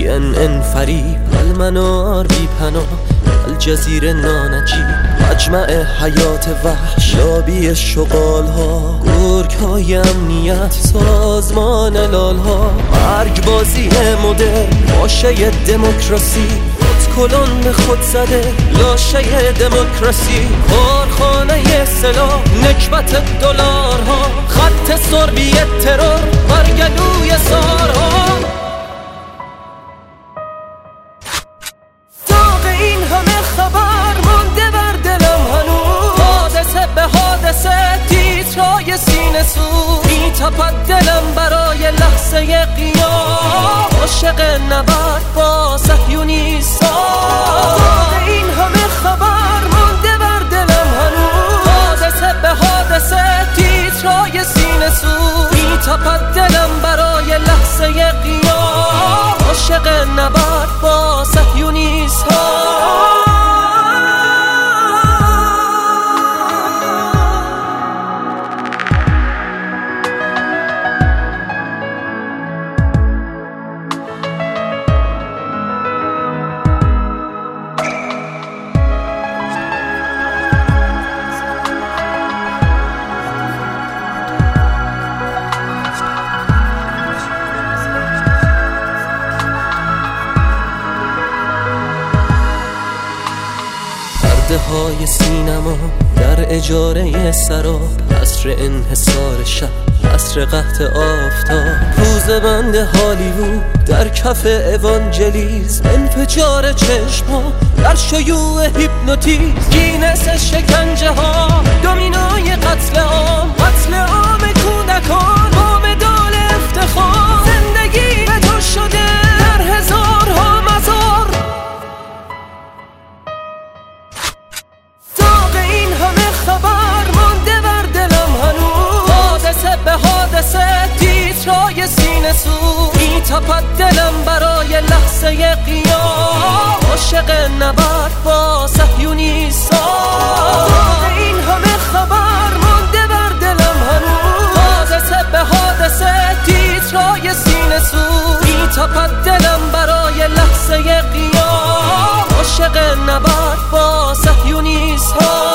CNN فریب، المنار بی پناه، الجزیره نانجیب، مجمع حیات وحش، لابی شغال ها، گرگ های امنیت، سازمان لال ها، مرگ بازی مدرن، باشه دموکراسی، کلون به خود زده لاشه دموکراسی، کارخانه سلاح، نکبت دلارها، خط سربی ترور، برگلوی سارها. داغ این همه خبر مانده بر دلم هنوز، حادثه به حادثه تیترای سینه سوز، میتپد دلم برای لحظه قیام، عاشق نبرد با صهیونیستا. داغ این همه خبر مانده بر دلم هنوز، حادثه به حادثه تیترای سینه سوز، میتپد دلم برای لحظه قیام، عاشق نبرد با صهیونیستا. های سینما در اجاره سراب، عصر انحصار شب، عصر قحط آفتاب، روز بند هالیوود در کف اوانجلیز، انفجار چشما در شیوع هیپنوتیز، گینس شکنجه ها، دومینای قتل عام، قتل عام کودکان، با مدال افتخار، زندگی به تو شده در هزارها مزار. تیترای سینه سوز، میتپد دلم برای لحظه قیام، عاشق نبرد با صهیونیستا. این همه خبر مانده بر دلم هنوز، حادثه به حادثه تیترای سینه سوز، میتپد دلم برای لحظه قیام، عاشق نبرد با صهیونیستا.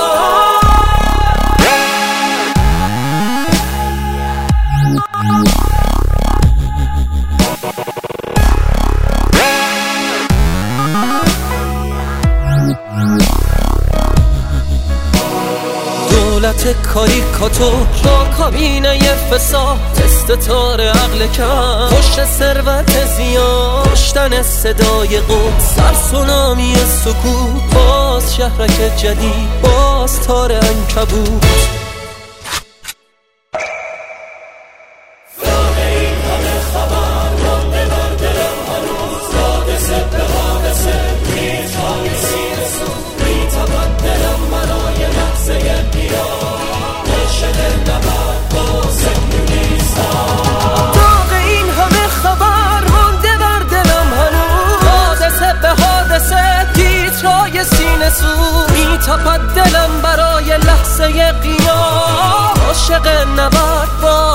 دولت کاریکاتور با کابینه فساد، تست تار عقل کم، پشت ثروت زیاد، کشتن صدای قدس، سرسونامی سکوت، باز شهرک جدید، باز تار عنکبوت. میتپد دلم برای لحظه قیام، عاشق نبرد با